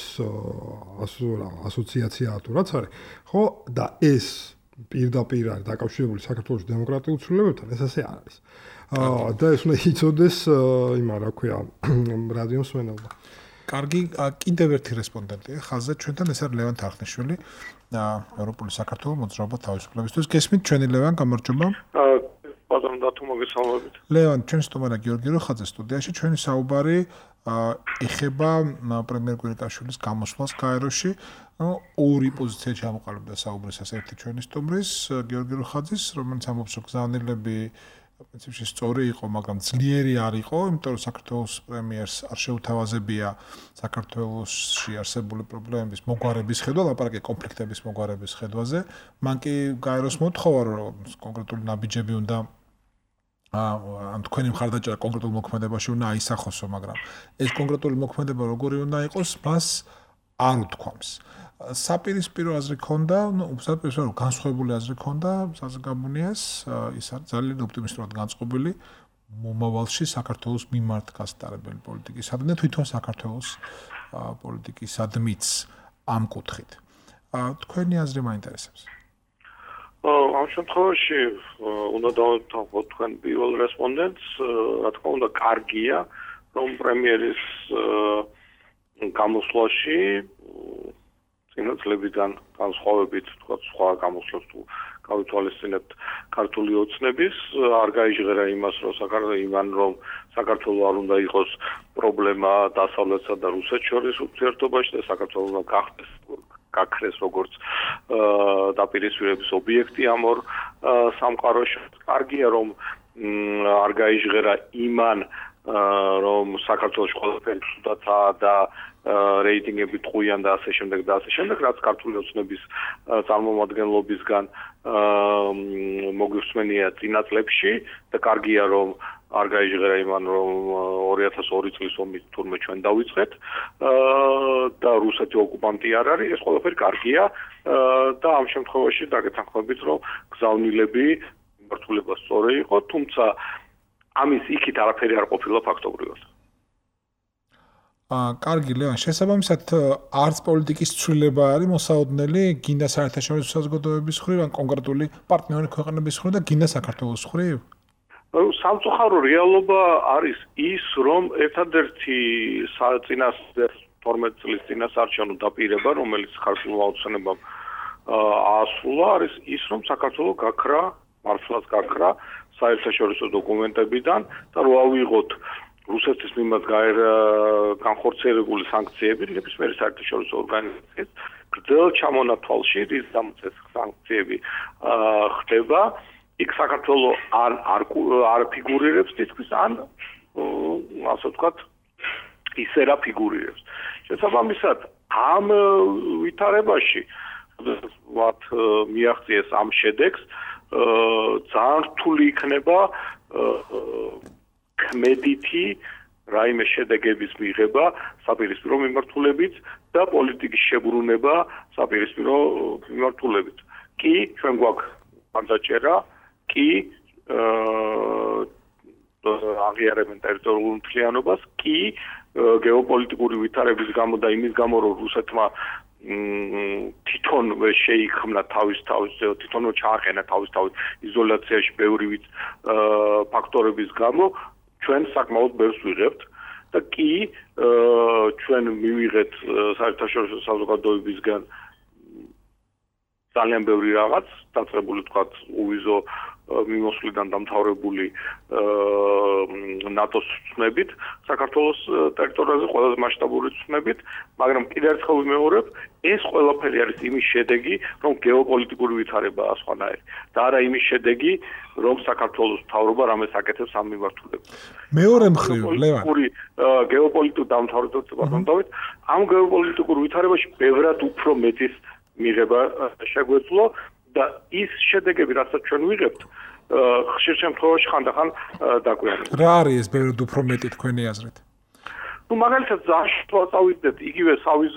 ასოციაცია თუ რაც არის, ხო, და ეს პირდაპირ არის დაკავშირებული საქართველოს დემოკრატიულ ცვლილებებთან, ეს ასე არ არის. და ეს უნდა იცოდეს იმა, რა ქვია, რადიო მსმენელმა. კარგი, კიდევ ერთი რესპონდენტია ხაზზე ჩვენთან, ეს არის ლევან თარხნიშვილი, ევროპული საქართველოს მოძრაობა თავისუფლებისთვის. გესმით ჩვენი ლევან, გამარჯობა. ბატონო დათო მოგესალმებით. ლევან, ჩვენ სტუმარია გიორგი როხაძე სტუდიაში, ჩვენი საუბარი ეხება პრემიერ კვირიკაშვილის გამოსვლას გაეროში. ორი პოზიცია ჩამოყალიბდა საუბრისას, ერთი ჩვენი სტუმრის გიორგი როხაძის, რომელიც ამბობს, რომ გზავნილები პრინციპში სწორი იყო, მაგრამ ძლიერი არ იყო, იმიტომ რომ საქართველოს პრემიერს არ შეუთავაზებია საქართველოსში არსებული პრობლემების მოგვარების ხედვა, ლაპარაკი კონფლიქტების მოგვარების ხედვაზე. მან კი გაეროს მოთხოვა, რომ კონკრეტული ნაბიჯები უნდა ან თქვენი მხარდაჭერა კონკრეტულ მოქმედებაში უნდა აისახოსო, მაგრამ ეს კონკრეტული მოქმედება როგორი უნდა იყოს, მას არ უთქვამს. საპირისპირო აზრი ქონდა, საპირისპირო განსხვავებული აზრი ქონდა საზოგადოებას, ის არის ძალიან ოპტიმისტურად განწყობილი მომავალში საქართველოს მიმართ გასტარებელი პოლიტიკისადმი და თვითონ საქართველოს პოლიტიკისადმიც ამ კუთხით. თქვენი აზრი მაინტერესებს. ამ შემთხვევაში უნდა დავთვალოთ თქვენ პირველ რესპონდენტს, რა თქმა უნდა, კარგია, რომ პრემიერის გამოსვლაში წინა წლებიდან განსხვავებით, თქვა სხვა გამოსვლას თუ გავითვალისწინებთ ქართული ოცნების, არ გაიჟღერა იმას, რომ საქართველოს არ უნდა იყოს პრობლემა დასავლეთსა და რუსეთს შორის ურთიერთობაში და საქართველოს უნდა გაქრეს როგორც დაპირისპირების ობიექტი ამ ორ სამყაროში. კარგია, რომ არ გაიჟღერა იმან, რომ საქართველოს ყველაფერი ცუდათაა და რეიტინგები ტყუიან და ასე შემდეგ და ასე შემდეგ, რაც ქართული ოცნების წარმომადგენლობისგან მოგვისმენია წინა წლებში და კარგია, რომ არ გაიჟღერა იმან, რომ 2002 წლის ომით თურმე ჩვენ დავიწყეთ და რუსეთი ოკუპანტი არ არის, ეს ყველაფერი კარგია და ამ შემთხვევაში დაგეთანხმებით, რომ გზავნილები მართულობა სწორი იყო, თუმცა ამის იქით არაფერი არ ყოფილა ფაქტობრივად. კარგი, ლევან, შესაბამისად არც პოლიტიკის ცვლილება არის მოსაოდნელი გინდა საერთაშორისო საზოგადოების მხრივ, ან კონკრეტული პარტნიორი ქვეყნების მხრივ და გინდა საქართველოს მხრივ? სამწუხარო რეალობა არის ის, რომ ერთადერთი წინას 12 წლის წინასარჩევნო დაპირება, რომელიც ქართულმა ოცნებამ აასრულა, არის ის, რომ საქართველოს გაქრა, მართლაც გაქრა საერთაშორისო დოკუმენტებიდან და რო ავიღოთ რუსეთის მიმართ განხორციელებული სანქციები, ნებისმიერი საერთაშორისო ორგანიზაციის გრძელ ჩამონათვალში, რის გამოც ეს სანქციები ხდება, იქ საქართველოს არ ფიგურირებს თითქმის ან ასე ვთქვათ, ისე რა ფიგურირებს. შესაბამისად, ამ ვითარებაში მათ მიაღწიეს ამ შედეგს ძალიან რთული იქნება ქმედითი რაიმე შედეგების მიღება საპირისპირო მიმართულებით და პოლიტიკის შებრუნება საპირისპირო მიმართულებით. კი, ჩვენ გვაქვს მხარდაჭერა, კი, აღიარებენ ტერიტორიულ მთლიანობას, კი გეოპოლიტიკური ვითარების გამო და იმის გამო, რომ რუსეთმა თვითონვე შეიქმნა თავის თვითონვე ჩააყენა თავის იზოლაციაში ბევრი ფაქტორების გამო, ჩვენ საკმაოდ ბევრს ვიღებთ და კი ჩვენ მივიღეთ საერთაშორისო საზოგადოებისგან ძალიან ბევრი რაღაც, დაწყებული თქვათ უვიზო მიმოსვლიდან დამთავრებული ნატოს ცნებით, საქართველოს ტერიტორიაზე ყველაზე მასშტაბური ცნებით, მაგრამ კიდევ ერთხელ ვიმეორებ, ეს ყველაფერი არის იმის შედეგი, რომ გეოპოლიტიკური ვითარებაა სხვანაირი და არა იმის შედეგი, რომ საქართველოს მთავრობა რამეს აკეთებს ამ მიმართულებით. მეორე მხრივ, ლევან, გეოპოლიტიკურ დამთავრებად, ამ გეოპოლიტიკურ ვითარებაში ბევრად უფრო მეტის მიღება შეგვეძლო და ის შედეგები, რასაც ჩვენ ვიღებთ, ხშირ შემთხვევაში ხანდახან დაგვიანებთ. რა არის ეს ბევრად უფრო მეტი თქვენი აზრით? მაგალითად, წავიდეთ იგივე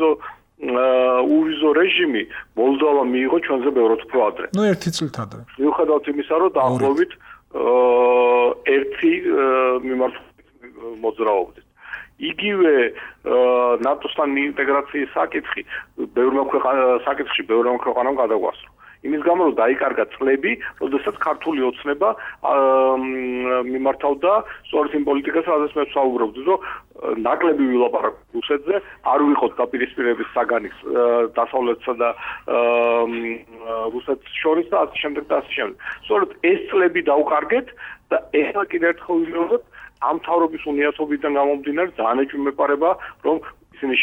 უვიზო რეჟიმი მოლდოვა მიიღო ჩვენზე ბევრად უფრო ადრე. ერთი წლით ადრე. მიუხედავად იმისა, რომ დაახლოებით ერთი მიმართულებით მოძრაობდით. იგივე ნატოსთან ინტეგრაციის საკითხი ბევრმა ქვეყანამ გადაგვასწრო. იმის გამო, რომ დაიკარგა წლები, როდესაც ქართული ოცნება მიმართავდა სწორედ იმ პოლიტიკას, რაზეც მე ვსაუბრობდი, რომ ნაკლები ვილაპარაკოთ რუსეთზე, არ ვიყოთ დაპირისპირების საგანის დასავლეთსა და რუსეთს შორის და ასე შემდეგ და ასე შემდეგ. სწორედ ეს წლები დავკარგეთ და ეხლა კიდევ ერთხელ ვიმეორებ, ამ მთავრობის უნიათობიდან გამომდინარე ძალიან ეჭვმეპარება, რომ ისინი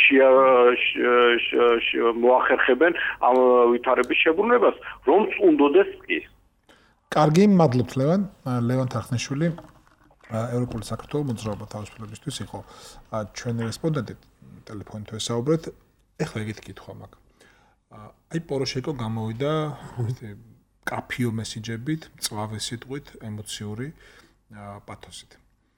მოახერხებენ ამ ვითარების შებრუნებას, რომ უნდოდეს კი. კარგი, მადლობთ ლევან თარხნიშვილი, ევროპული საქართველოს მოძრაობა თავისუფლებისთვის იყო ჩვენი რესპონდენტი, ტელეფონით ვესაუბრეთ. ეხლა ეგეთი კითხვა მაქვს. აი პოროშენკო გამოვიდა კაფიო მესიჯებით, მწვავე სიტყვით, ემოციური პათოსით.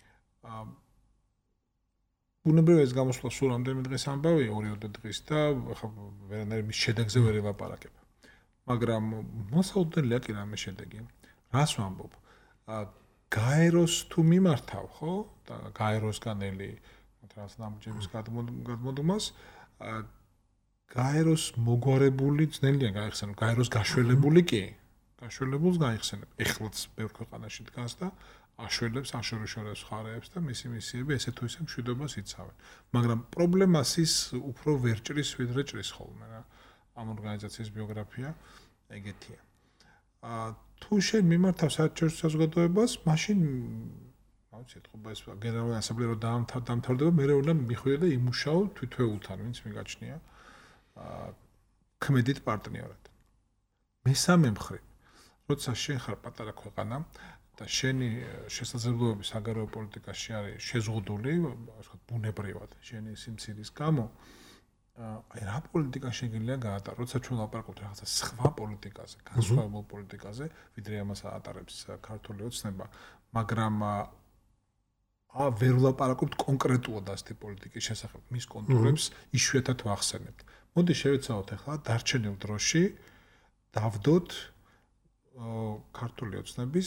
ბუნებრივია ეს გამოსვლა სულ რამდენიმე დღეს ამბავია, 2-3 დღის და ხა ვერანაირ მის შედეგზე ვერ ელაპარაკებ. მაგრამ მოსაუბრელია კი რამე შედეგი. რას ვამბობ? გაეროს თუ მიმართავ, ხო? და გაეროსგანელი ტრანსნამჯების გადმოდუმას გაეროს მოგვარებული ძნელია გაიხსენო, გაეროს გაშველებული კი. გაშველებულს გაიხსენებ. ეხლაც ბევრ ქვეყანაში დგას და აშველებს, აშორიშორებს ხარებს და მისი მისიები ესე თუ ისე მშვიდობას იცავენ. მაგრამ პრობლემას ის უფრო ვერ ჭრის, ვიდრე ჭრის ხოლმე რა. ამ ორგანიზაციის ბიოგრაფია ეგეთია. თუ შენ მიმართავ საერთაშორისო საზოგადოებას, მაშინ მოვიცეთ ხო ეს გენერალური ასამბლეა რომ დამთავრდება, მე უნდა მიხვიდე და იმუშაო თვითვეულთან, ვინც მიგაჩნია ქმედით პარტნიორად. მესამე მხრივ, როცა შენ ხარ პატარა ქვეყანა და შენი შესაძლებლობები საგარეო პოლიტიკაში არის შეზღუდული, ასე ვთქვათ, ბუნებრივად, შენი სიმცირის გამო, აი რა პოლიტიკა შეგიძლია გაატარო, როცა ჩვენ ლაპარაკობთ რაღაცა სხვა პოლიტიკაზე, განსხვავებულ პოლიტიკაზე, ვიდრე ამას ატარებს ქართული ოცნება, მაგრამ ვერ ვლაპარაკობთ კონკრეტულად ასეთი პოლიტიკის შესახებ, მის კონტურებს იშვიათად ვახსენებთ. მოდი შევეცადოთ ახლა დარჩენილ დროში დავდოთ ქართული ოცნების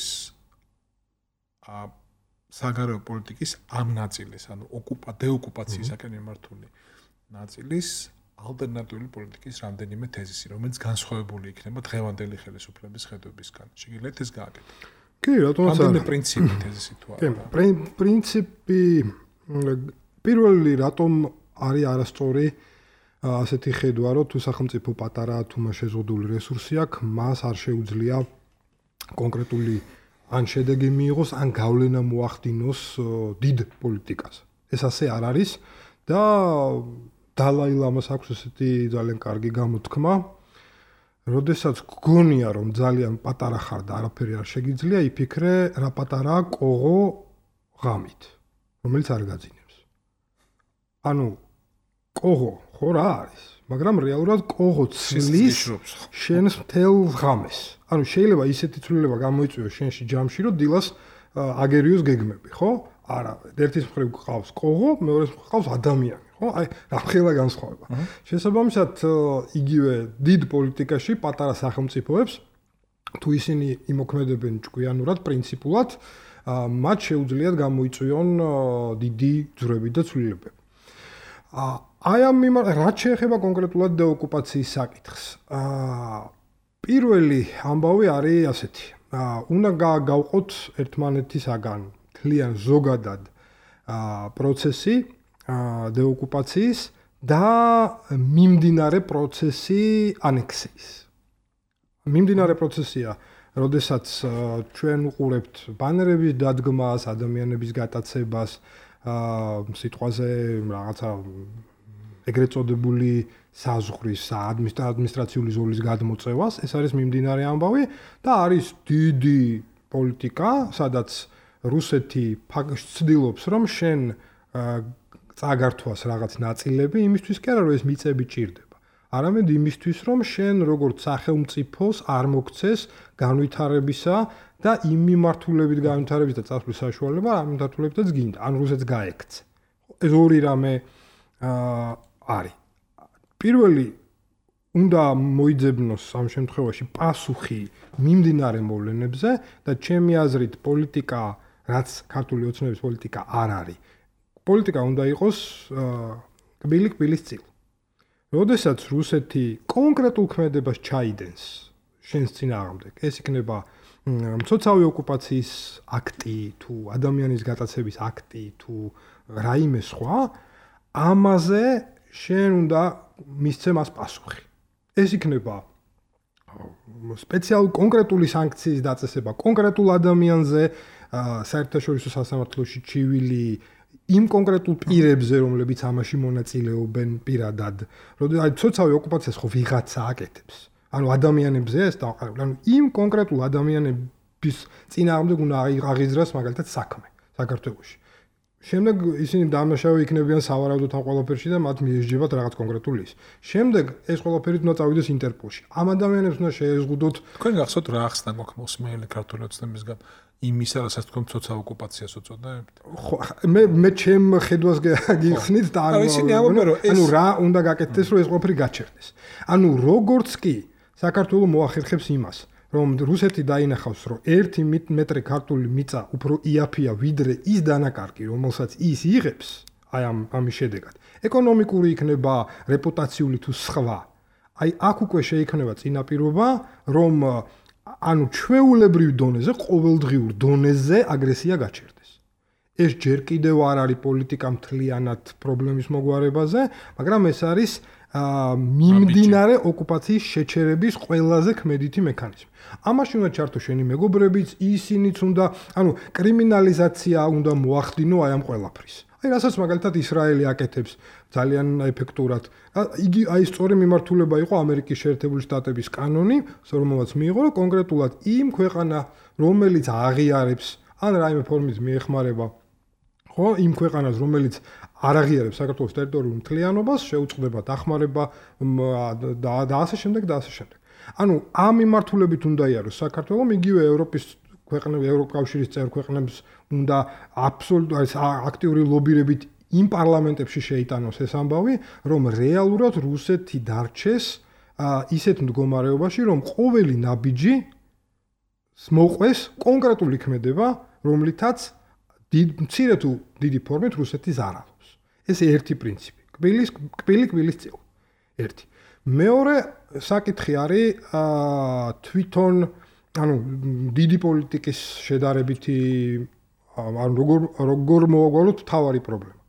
საგარეო პოლიტიკის ამ ნაწილის, ანუ დეოკუპაციისაკენ მიმართული ნაწილის ალტერნატიული პოლიტიკის რამდენიმე თეზისი, რომელიც განსხვავებული იქნება დღევანდელი ხელისუფლების ხედვებისგან. შეგიძლიათ ეს გააკეთოთ? კი, რატომ არა? რამდენიმე პრინციპი თეზისი თუ არა? პრინციპი პირველი რატომ არის არასწორი ასეთი ხედვა, რომ თუ სახელმწიფო პატარაა, თუ მას შეზღუდული რესურსი აქვს, მას არ შეუძლია კონკრეტული ან შედეგი მიიღოს, ან გავლენა მოახდინოს დიდ პოლიტიკაზე. ეს ასე არ არის და დალაი ლამას აქვს ესეთი ძალიან კარგი გამოთქმა. როდესაც გგონია, რომ ძალიან პატარა ხარ და არაფერი არ შეგიძლია, იფიქრე, რა პატარაა კოღო ღამით, რომელიც არ გაძინებს. ანუ კოღო ხო რა არის, მაგრამ რეალურად კოღო ცლის შენს მთელ ღამეს. ანუ შეიძლება ისეთი ცვლილება გამოიწვიოს შენში ჯამში, რომ დილას აგერიოს გეგმები, ხო? არა, ერთის მხრივ გყავს კოღო, მეორეს მხრივ გყავს ადამიანი, ხო? აი, რამხელა განსხვავება. შესაბამისად, იგივე დიდ პოლიტიკაში პატარა სახელმწიფოებს თუ ისინი იმოქმედებენ ჭკვიანურად, პრინციპულად, მათ შეუძლიათ გამოიწვიონ დიდი ძვრები და ცვლილებები. აი ამ რაც შეეხება კონკრეტულად დეოკუპაციის საკითხს. პირველი ამბავი არის ასეთი. უნდა გავყოთ ერთმანეთისაგან თლიან ზოგადად პროცესი დეოკუპაციის და მიმდინარე პროცესი ანექსიის. მიმდინარე პროცესია, როდესაც ჩვენ უყურებთ ბანერების დადგმას, ადამიანების გატაცებას, სიტყვაზე რაღაცა ეგრეთ წოდებული საზღვრის ადმინისტრაციული ზოლის გადმოწევას, ეს არის მიმდინარე ამბავი და არის დიდი პოლიტიკა, სადაც რუსეთი ცდილობს, რომ შენ წაგართვას რაღაც ნაწილები იმისთვის კი არა, რომ ეს მიწები ჭირდება. არამედ იმისთვის, რომ შენ როგორც სახელმწიფოს არ მოგცეს განვითარებისა და იმ მიმართულებით განვითარების და წასვლის საშუალება ამ მიმართულებითაც გინდა, ან რუსეთს გაექცე. ეს ორი რამე არის. პირველი უნდა მოიძებნოს ამ შემთხვევაში პასუხი მიმდინარე მოვლენებზე და ჩემი აზრით პოლიტიკა, რაც ქართული ოცნების პოლიტიკა არ არის. პოლიტიკა უნდა იყოს კბილი-კბილის წილ. როდესაც რუსეთი კონკრეტულ ქმედებას ჩაიდენს შენს წინააღმდეგ, ეს იქნება მცოცავი ოკუპაციის აქტი თუ ადამიანის გატაცების აქტი თუ რაიმე სხვა, ამაზე შენ უნდა მისცე მას პასუხი. ეს იქნება სპეციალური კონკრეტული სანქციის დაწესება კონკრეტულ ადამიანზე, საერთაშორისო სასამართლოში ჩივილი იმ კონკრეტულ პირებზე, რომლებიც ამაში მონაწილეობენ პირადად. როდესაც მცოცავი ოკუპაციას ხო ვიღაცა აკეთებს. ანუ ადამიანებზე ეს დაყარებული. ანუ იმ კონკრეტულ ადამიანების წინააღმდეგ უნდა აღიზრას მაგალითად საქმე საქართველოში. შემდეგ ისინი დამნაშავე იქნებიან სავარაუდოდ ამ ყველაფერში და მათ მიესჯებათ რაღაც კონკრეტული ის. შემდეგ ეს ყველაფერი უნდა წავიდეს ინტერპოლში. ამ ადამიანებს უნდა შეეზღუდოთ. თქვენ გახსოვთ რა ახსნა გვაქვს მოსმენელი ქართული ოცნებისგან იმისა, რასაც თქვენ მცოცავ ოკუპაციას უწოდებთ? ხო, მე ჩემ ხედვას გიხსნით და ანუ რა უნდა გაკეთდეს, რომ ეს ყველაფერი გაჩერდეს. ანუ როგორც კი საქართველოს მოახერხებს იმას, რომ რუსეთი დაინახავს, რომ 1 მეტრი ქართული მიწა უფრო იაფია ვიდრე ის დანაკარგი, რომელსაც ის იღებს, აი ამის შედეგად. ეკონომიკური იქნება, რეპუტაციული თუ სხვა. აი აქ უკვე შეიქმნება წინაპირობა, რომ ანუ ჩვეულებრივ დონეზე, ყოველდღიურ დონეზე აგრესია გაჩერდეს. ეს ჯერ კიდევ არ არის პოლიტიკა მთლიანად პრობლემის მოგვარებაზე, მაგრამ ეს არის მიმდინარე ოკუპაციის შეჩერების ყველაზე ქმედითი მექანიზმი. ამაში უნდა ჩართო შენი მეგობრებიც, ისინიც უნდა, ანუ კრიმინალიზაცია უნდა მოახდინო აი ამ ყველაფრის. აი რასაც მაგალითად ისრაელი აკეთებს ძალიან ეფექტურად. იგი აი სწორი მიმართულება იყო ამერიკის შეერთებული შტატების კანონი, რომელმაც მიიღო, რომ კონკრეტულად იმ ქვეყანა, რომელიც აღიარებს ან რაიმე ფორმით მიეხმარება ხო, იმ ქვეყანას, რომელიც არ აღიარებს საქართველოს ტერიტორიულ მთლიანობას, შეუწყდება დახმარება და ასე შემდეგ და ასე შემდეგ. ანუ ამ მიმართულებით უნდა იაროს საქართველოს, იგივე ევროპის ქვეყნები, ევროკავშირის წევრ ქვეყნებს უნდა აბსოლუტურად აქტიური ლობირებით იმ პარლამენტებში შეიტანოს ეს ამბავი, რომ რეალურად რუსეთი დარჩეს ისეთ მდგომარეობაში, რომ ყოველი ნაბიჯი მოყვეს კონკრეტული ქმედება, რომლითაც მცირე თუ დიდი ფორმით რუსეთი ზარალობს. ეს ერთი პრინციპი. კბილი-კბილის წილ. ერთი. მეორე საკითხი არის თვითონ ანუ დიდი პოლიტიკის შედარებითი ანუ როგორ მოვაგვალოთ თავარი პრობლემა.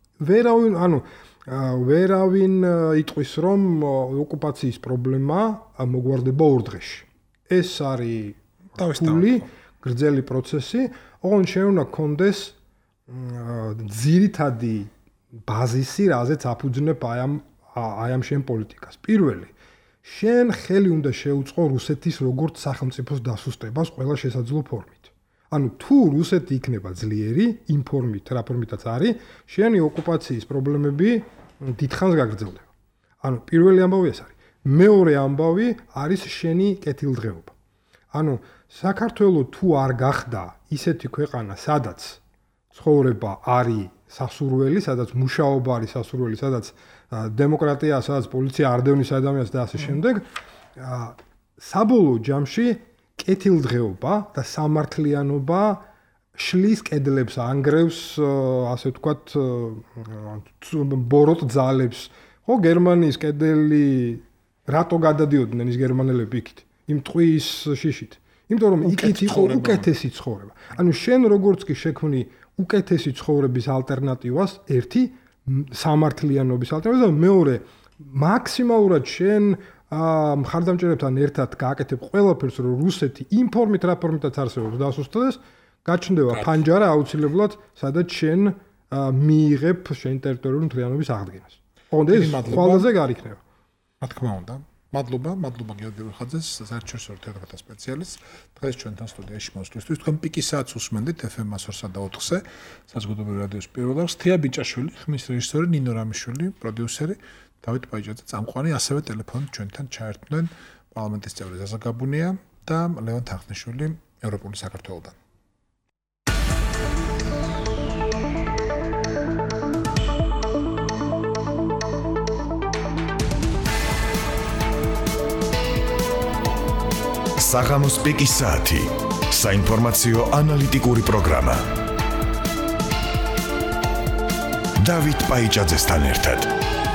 ვერავინ იტყვის, რომ ოკუპაციის პრობლემა მოგვარდება 2 დღეში. ეს არის თავისთავად გრძელი პროცესი, ოღონდ შეუნა კონდეს ძირითადი ბაზისი, რაზეც აფუძნებ აი ამ შენ პოლიტიკას. პირველი, შენ ხელი უნდა შეუწყო რუსეთის როგორც სახელმწიფოს დასუსტებას ყველა შესაძლო ფორმით. ანუ თუ რუსეთი იქნება ძლიერი, იმ ფორმით, რა ფორმითაც არის, შენი ოკუპაციის პრობლემები დიდხანს გაგრძელდება. ანუ პირველი ამბავი ეს არის. მეორე ამბავი არის შენი კეთილდღეობა. ანუ საქართველოს თუ არ გახდა ისეთი ქვეყანა, სადაც ცხოვრება არის სასურველი, სადაც მუშაობა არის სასურველი, სადაც დემოკრატია, სადაც პოლიცია არ დევნის ადამიანს და ასე შემდეგ, საბოლოო ჯამში კეთილდღეობა და სამართლიანობა შლის კედლებს, ანგრევს, ასე ვთქვათ, ბოროტ ძალებს. ხო, გერმანიის კედელი რატო გადადიოდნენ ის გერმანელები იქით? იმ ტყვის შიშით. იმიტომ რომ იქით იყო უკეთესი ცხოვრება. ანუ შენ როგორც კი შექმნი უკეთესი ცხოვრების ალტერნატივას, ერთი სამართლიანობის ალტერნატივას და მეორე მაქსიმალურად შენ მხარდამჭერებთან ერთად გააკეთებ ყველაფერს, რომ რუსეთი იმ ფორმით რა ფორმითაც არსებობს დასუსტდეს, გაჩნდება ფანჯარა აუცილებლად, სადაც შენ მიიღებ შენ ტერიტორიული მთლიანობის აღდგენას. ოღონდ ეს ყველაზე გარ იქნება. რა თქმა უნდა. მადლობა გიორგი ხაძეს, საერთაშორისო თეატრთა სპეციალისტს. დღეს ჩვენთან სტუდიაში მოსვლისთვის თქვენ პიკის საათს უსმენდით FM 102 და 4-ზე, საზოგადოებრივი რადიოს პირველ არხს. თეა ბიჭაშვილი, ხმის რეჟისორი, ნინო რამიშვილი, პროდიუსერი, დავით ბაიჯაძე წამყვანი, ასევე ტელეფონით ჩვენთან ჩაერთვნენ პარლამენტის წევრი ზაზა გაბუნია და ლევან თახტნიშვილი ევროპული საქართველოდან. საღამოს პიკის საათი. საინფორმაციო ანალიტიკური პროგრამა. დავით ბაიჯაძესთან ერთად.